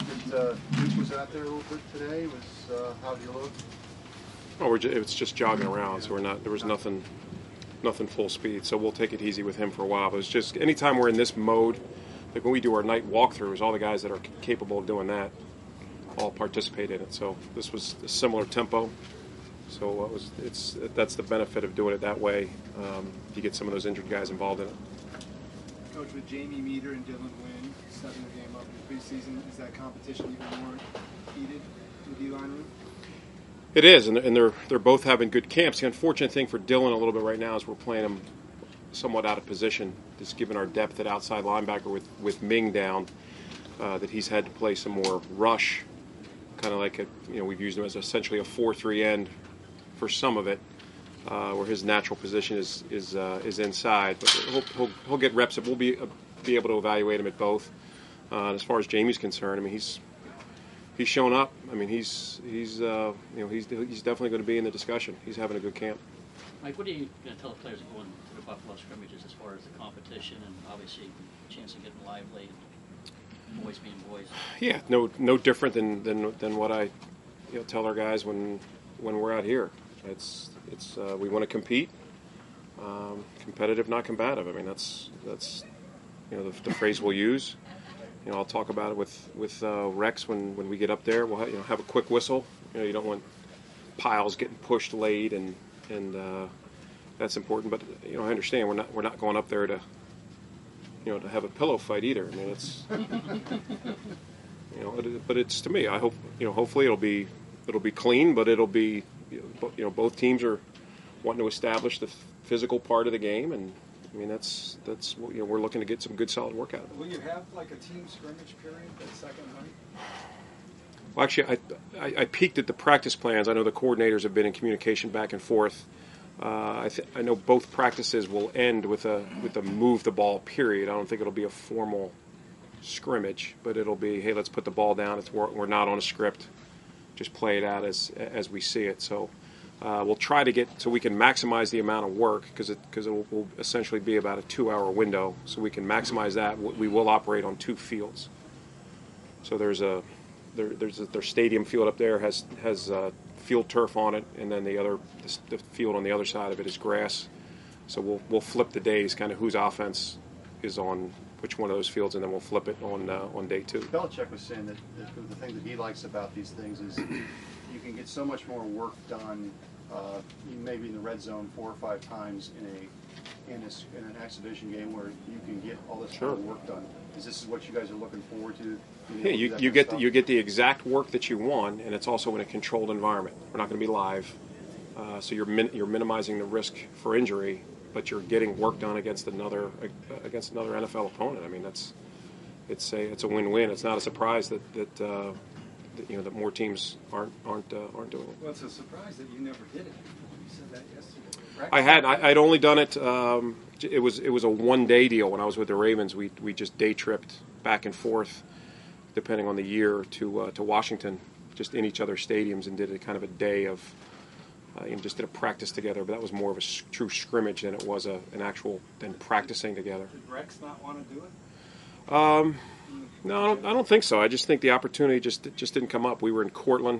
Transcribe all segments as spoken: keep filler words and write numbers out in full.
that uh, Duke was out there a little bit today? Was uh, how do you look? Oh, we're just, it's just jogging around, so we're not. There was nothing, nothing full speed. So we'll take it easy with him for a while. But it's just anytime we're in this mode, like when we do our night walkthroughs, all the guys that are capable of doing that all participate in it. So this was a similar tempo. So it was, it's that's the benefit of doing it that way. Um, you get some of those injured guys involved in it. Coach, with Jamie Meter and Dylan Wynn stepping the game up in the preseason, is that competition even more heated in the D-line room? It is, and they're, and they're they're both having good camps. The unfortunate thing for Dylan a little bit right now is we're playing him somewhat out of position, just given our depth at outside linebacker with, with Ming down, uh, that he's had to play some more rush, kind of like, a, you know, we've used him as essentially a four three end for some of it, uh, where his natural position is is uh, is inside. But he'll, he'll, he'll get reps. We'll be uh, be able to evaluate him at both. Uh, as far as Jamie's concerned, I mean, he's he's shown up. I mean, he's he's uh, you know he's he's definitely going to be in the discussion. He's having a good camp. Mike, what are you going to tell the players going to the Buffalo scrimmages as far as the competition and obviously the chance of getting lively and boys being boys? Yeah, no no different than than, than what I you know, tell our guys when when we're out here. It's it's uh, we want to compete, um, competitive, not combative. I mean that's that's you know the, the phrase we'll use. You know I'll talk about it with with uh, Rex when, when we get up there. We'll ha- you know have a quick whistle. You know you don't want piles getting pushed late and and uh, that's important. But you know I understand we're not we're not going up there to you know to have a pillow fight either. I mean it's you know it, but it's to me I hope you know hopefully it'll be it'll be clean, but it'll be. You know, both teams are wanting to establish the physical part of the game, and I mean that's that's you know we're looking to get some good solid work out of it. Will you have like a team scrimmage period that second night? Well, actually, I, I I peeked at the practice plans. I know the coordinators have been in communication back and forth. Uh, I th- I know both practices will end with a with a move the ball period. I don't think it'll be a formal scrimmage, but it'll be hey, let's put the ball down. It's we're, we're not on a script. Just play it out as as we see it. So uh, we'll try to get so we can maximize the amount of work because it because it will, will essentially be about a two-hour window. So we can maximize that. We will operate on two fields. So there's a there, there's a, their stadium field up there has has uh, field turf on it, and then the other the, the field on the other side of it is grass. So we'll we'll flip the days, kind of whose offense is on which one of those fields, and then we'll flip it on uh, on day two. Belichick was saying that the, the thing that he likes about these things is you can get so much more work done, uh, maybe in the red zone four or five times in a in, a, in an exhibition game where you can get all this Sure. kind of work done. Is this is what you guys are looking forward to? Yeah, you, you get the, you get the exact work that you want, and it's also in a controlled environment. We're not going to be live, uh, so you're min- you're minimizing the risk for injury, but you're getting work done against another against another N F L opponent. I mean, that's it's a it's a win-win. It's not a surprise that that, uh, that you know that more teams aren't aren't uh, aren't doing it. Well, it's a surprise that you never did it before. You said that yesterday. Rex? I had I, I'd only done it. Um, it was it was a one-day deal when I was with the Ravens. We we just day tripped back and forth, depending on the year, to uh, to Washington, just in each other's stadiums, and did a kind of a day of. Uh, and just did a practice together, but that was more of a s- true scrimmage than it was a, an actual than practicing together. Did Rex not want to do it? Um, no, I don't, I don't think so. I just think the opportunity just just didn't come up. We were in Cortland,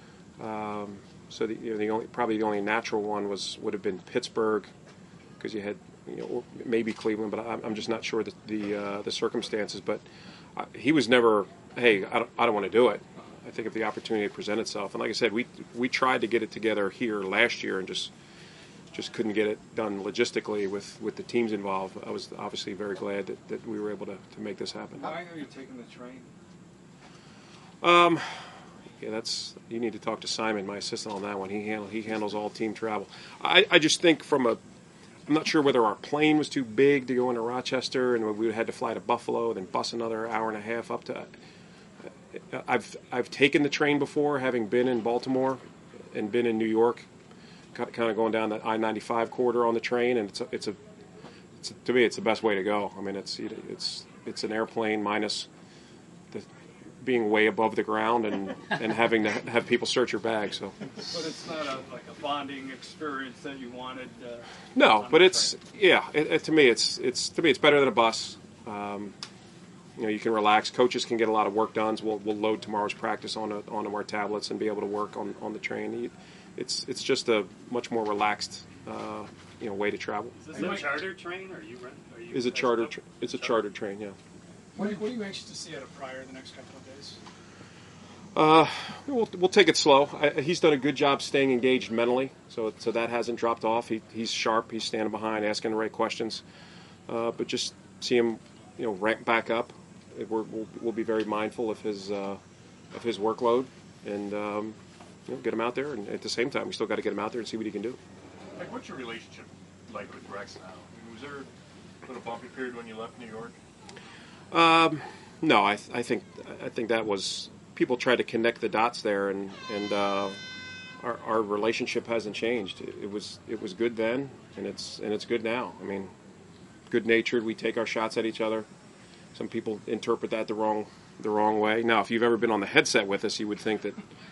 um, so the, you know, the only probably the only natural one was would have been Pittsburgh, because you had you know or maybe Cleveland, but I'm, I'm just not sure the the, uh, the circumstances. But uh, he was never, hey, I don't, I don't want to do it. I think if the opportunity present itself, and like I said, we we tried to get it together here last year and just just couldn't get it done logistically with, with the teams involved. I was obviously very glad that, that we were able to, to make this happen. Why are you taking the train? Um, yeah, that's you need to talk to Simon, my assistant, on that one. He handle he handles all team travel. I, I just think from a I'm not sure whether our plane was too big to go into Rochester, and we had to fly to Buffalo, then bus another hour and a half up to. I've I've taken the train before, having been in Baltimore and been in New York, kind of going down that I ninety-five corridor on the train, and it's a, it's a it's a, to me it's the best way to go. I mean, it's it's it's an airplane minus the being way above the ground and, and having to have people search your bag. So, but it's not a, like a bonding experience that you wanted. Uh, no, but it's train. yeah. It, it, to me, it's it's to me it's better than a bus. Um, you know, you can relax. Coaches can get a lot of work done. So we'll, we'll load tomorrow's practice onto, onto our tablets and be able to work on, on the train. It's it's just a much more relaxed, uh, you know, way to travel. Is this a charter train, or are you rent? Are you Is a charter? Tra- it's a chartered train, yeah. What are, what are you anxious to see out of Pryor the next couple of days? Uh, we'll we'll take it slow. I, he's done a good job staying engaged mentally, so so that hasn't dropped off. He he's sharp. He's standing behind, asking the right questions. Uh, but just see him, you know, ramp back up. We're, we'll we'll be very mindful of his uh, of his workload, and um, you know, get him out there. And at the same time, we still got to get him out there and see what he can do. Like, what's your relationship like with Rex now? I mean, was there a little bumpy period when you left New York? Um, no, I I think I think that was. People tried to connect the dots there, and and uh, our our relationship hasn't changed. It, it was it was good then, and it's and it's good now. I mean, good natured. We take our shots at each other. Some people interpret that the wrong the wrong way. Now, if you've ever been on the headset with us, you would think that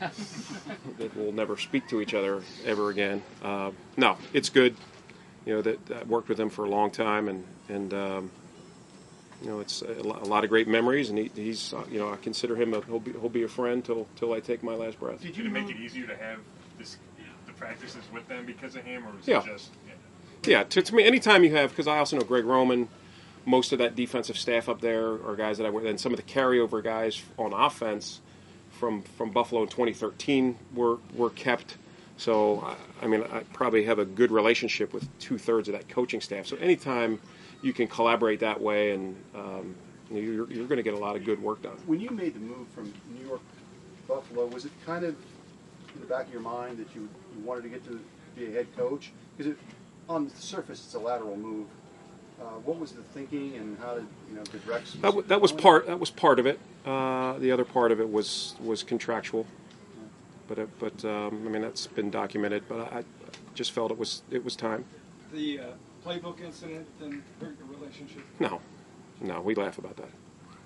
that we'll never speak to each other ever again. Uh, no, it's good. You know, that, that I worked with him for a long time, and and. Um, You know, it's a lot of great memories, and he, he's, uh, you know, I consider him a he'll be he'll be a friend till till I take my last breath. Did you make it easier to have this the practices with them because of him, or was Yeah. it just? Yeah. Yeah, to, to me, anytime you have, because I also know Greg Roman, most of that defensive staff up there are guys that I work, and some of the carryover guys on offense from from Buffalo in twenty thirteen were were kept. So I, I mean, I probably have a good relationship with two thirds of that coaching staff. So anytime you can collaborate that way, and um, you know, you're, you're going to get a lot of good work done. When you made the move from New York to Buffalo, was it kind of in the back of your mind that you, you wanted to get to be a head coach? Because on the surface, it's a lateral move. Uh, what was the thinking, and how did you know? Did Rex? That, w- that was part. That was part of it. Uh, the other part of it was was contractual. But it, but um, I mean, that's been documented. But I, I just felt it was it was time. The uh, playbook incident then hurt your relationship? No, no, we laugh about that.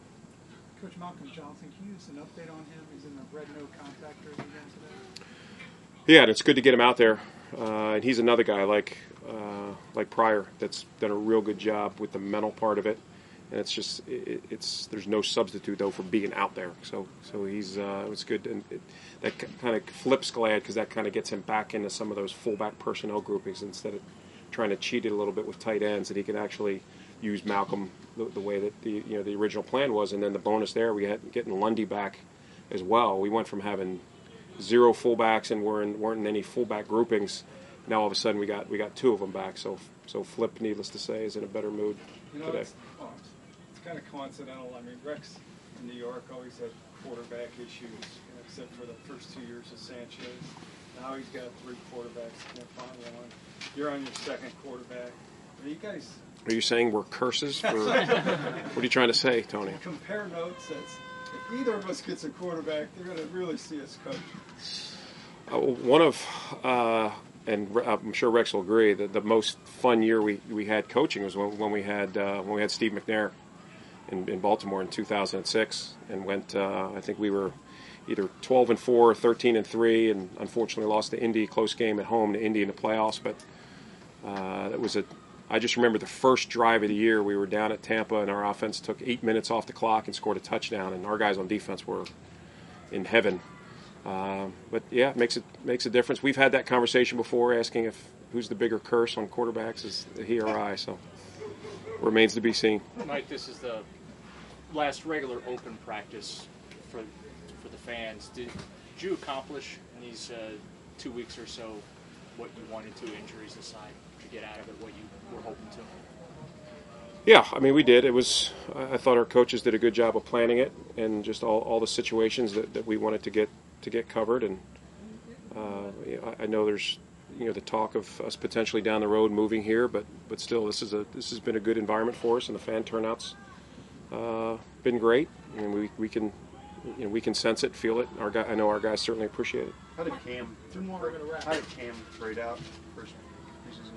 Coach Malcolm Johnson, can you give us an update on him? He's in the red no contact area again today. Yeah, and it's good to get him out there. Uh, and he's another guy like uh, like Pryor that's done a real good job with the mental part of it. And it's just it, it's there's no substitute though for being out there. So so he's uh, it's good, and it, that kind of flips Glad because that kind of gets him back into some of those fullback personnel groupings instead of trying to cheat it a little bit with tight ends, that he can actually use Malcolm the, the way that the you know the original plan was. And then the bonus there, we had getting Lundy back as well. We went from having zero fullbacks and weren't weren't in any fullback groupings. Now all of a sudden we got we got two of them back. So so Flip, needless to say, is in a better mood you know, today. It's, oh, it's, it's kind of coincidental. I mean, Rex in New York always had quarterback issues, you know, except for the first two years of Sanchez. Now he's got three quarterbacks, can't find one. You're on your second quarterback. Are you guys? Are you saying we're curses? For, what are you trying to say, Tony? Compare notes. That's, if either of us gets a quarterback, they're going to really see us coach. Uh, one of, uh, and Re- I'm sure Rex will agree, that the most fun year we, we had coaching was when, when we had uh, when we had Steve McNair in, in Baltimore in two thousand six, and went. Uh, I think we were either twelve and four or thirteen and three, and unfortunately lost the Indy close game at home to Indy in the playoffs. But uh, that was a. I just remember the first drive of the year. We were down at Tampa, and our offense took eight minutes off the clock and scored a touchdown. And our guys on defense were in heaven. Uh, but yeah, it makes it makes a difference. We've had that conversation before, asking if who's the bigger curse on quarterbacks, is he or I. So remains to be seen. Mike, this is the last regular open practice for for the fans. Did, did you accomplish in these uh, two weeks or so what you wanted to, injuries aside, to get out of it, what you were hoping to? Yeah, I mean, we did. It was. I thought our coaches did a good job of planning it, and just all, all the situations that, that we wanted to get to get covered. And uh, you know, I, I know there's you know the talk of us potentially down the road moving here, but but still, this is a this has been a good environment for us, and the fan turnout's uh, been great, and we we can you know we can sense it, feel it. Our guy, I know our guys certainly appreciate it. How did Cam? Two more, we're gonna wrap. How did Cam grade out first preseason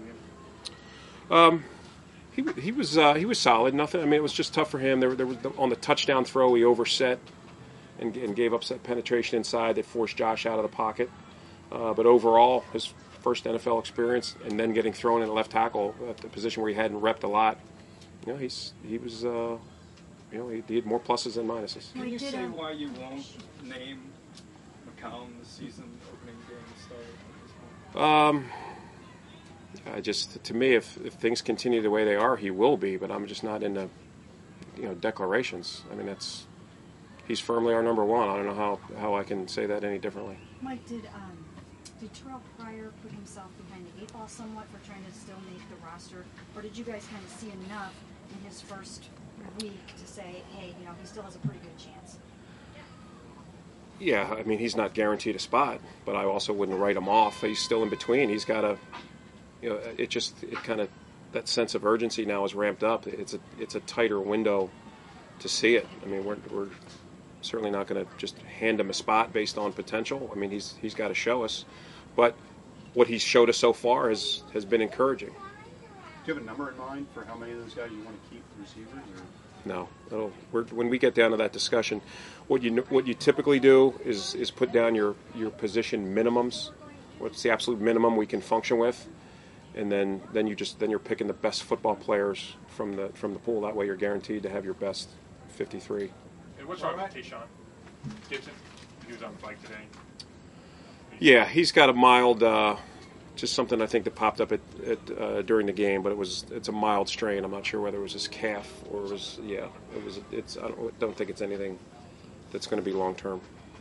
game? Um, he he was uh, he was solid. Nothing. I mean, it was just tough for him. There there was the, on the touchdown throw, he overset and, and gave up set penetration inside that forced Josh out of the pocket. Uh, but overall, his first N F L experience, and then getting thrown in left tackle at the position where he hadn't repped a lot. You know, he's he was uh, you know, he, he had more pluses than minuses. Can We you did, say um, why you won't name McCown the season opening game starter at this point? Um, I just, to me, if, if things continue the way they are, he will be. But I'm just not into, you know, declarations. I mean, that's he's firmly our number one. I don't know how, how I can say that any differently. Mike, did um, did Terrell Pryor put himself behind the eight ball somewhat for trying to still make the roster, or did you guys kind of see enough in his first week to say, hey, you know, he still has a pretty good chance? Yeah, I mean, he's not guaranteed a spot, but I also wouldn't write him off. He's still in between. He's got a, you know, it just, it kind of, that sense of urgency now is ramped up. It's a, it's a tighter window to see it. I mean, we're, we're certainly not going to just hand him a spot based on potential. I mean, he's, he's got to show us. But what he's showed us so far has, has been encouraging. Do you have a number in mind for how many of those guys you want to keep receivers? Or? No, it'll, we're, when we get down to that discussion, what you what you typically do is is put down your, your position minimums. What's the absolute minimum we can function with, and then, then you just then you're picking the best football players from the from the pool. That way, you're guaranteed to have your best fifty-three. And what's wrong with Tayshaun Gibson? He was on the bike today. Yeah, he's got a mild, uh, just something I think that popped up at, at uh, during the game, but it was it's a mild strain. I'm not sure whether it was his calf or it was yeah, it was it's I don't, don't think it's anything that's going to be long term.